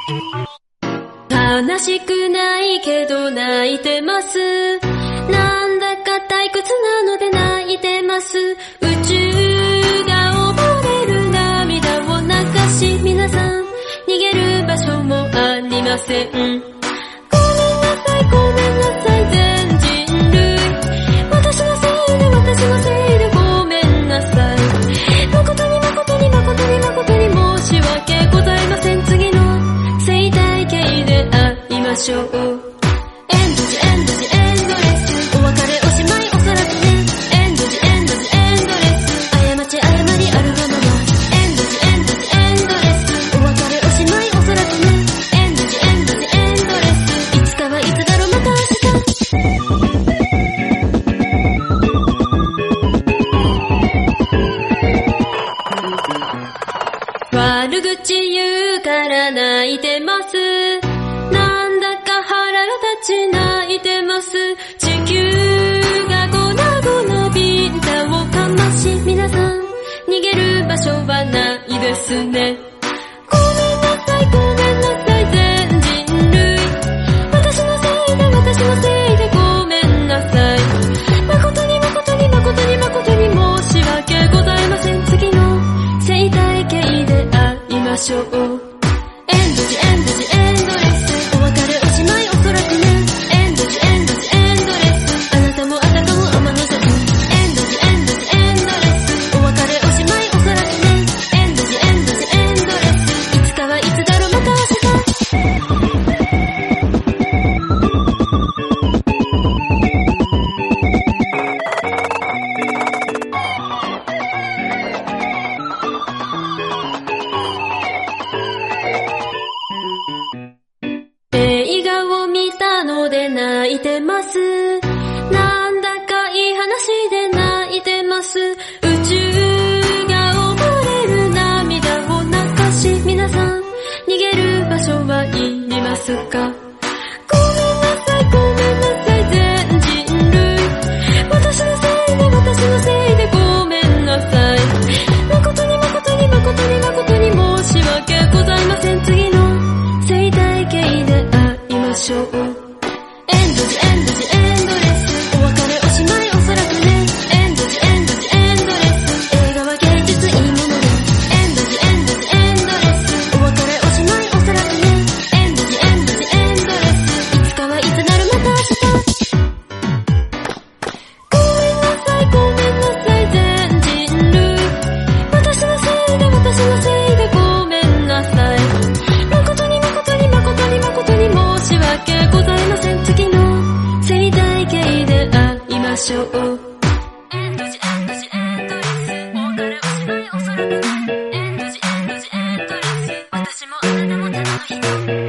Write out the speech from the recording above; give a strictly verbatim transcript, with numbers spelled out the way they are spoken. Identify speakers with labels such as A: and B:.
A: 悲しくないけど泣いてます。なんだか退屈なので泣いてます。宇宙が溺れる涙を流し、皆さん逃げる場所もありません。ごめんなさいごめんなさい全人類、私のせいで私のせいでごめんなさい。誠に誠に誠に誠に申し訳ございません。次の生態系で会いましょう。エンドジエンドジエンドレス、お別れおしまいおそらくね。エンドジエンドジエンドレス、過ち誤りあるがまま。エンドジエンドジエンドレス、お別れおしまいおそらくね。エンドジエンドジエンドレス、いつかはいつだろうまた明日。悪口言うから泣いてます。なんだか腹立ち泣いてます。地球が粉々ビンタをかまし、皆さん逃げる場所はないですね。ごめんなさいごめんなさい全人類、私のせいで私のせいでごめんなさい。誠に誠に誠に誠に申し訳ございません。次の生態系で会いましょう。エンドジエンドジエンドレス、お別れおしまいおそらくね。エンドジエンドジエンドレス、あなたもあたかも天の邪鬼。エンドジエンドジエンドレス、お別れおしまいおそらくね。エンドジエンドジエンドレス、いつかはいつだろうまた明日。映画を見たので泣いてます。なんだかいい話で泣いてます。宇宙が溺れる涙を流し、皆さん逃げる場所はいりますか。ごめんなさいごめんなさい全人類、私のせいで私のせいでごめんなさい。誠に誠に誠に誠に申し訳ございません。次の生態系で会いましょう。エンドジエンドジエンドレス、お別れおしまいおそらくね。エンドジエンドジエンドレス、映画は芸術いいもので。エンドジエンドジエンドレス、お別れおしまいおそらくね。エンドジエンドジエンドレス、いつかはいつなるまた明日。ごめんなさいごめんなさい全人類、私のせいで私のせいでごめんなさい。誠に誠に誠に誠に申し訳ございません。次の生態系で会いましょう。エンドジエンドジエンドレス、お別れおしまいおそらくね。エンドジエンドジエンドレス、私もあなたも手のひら。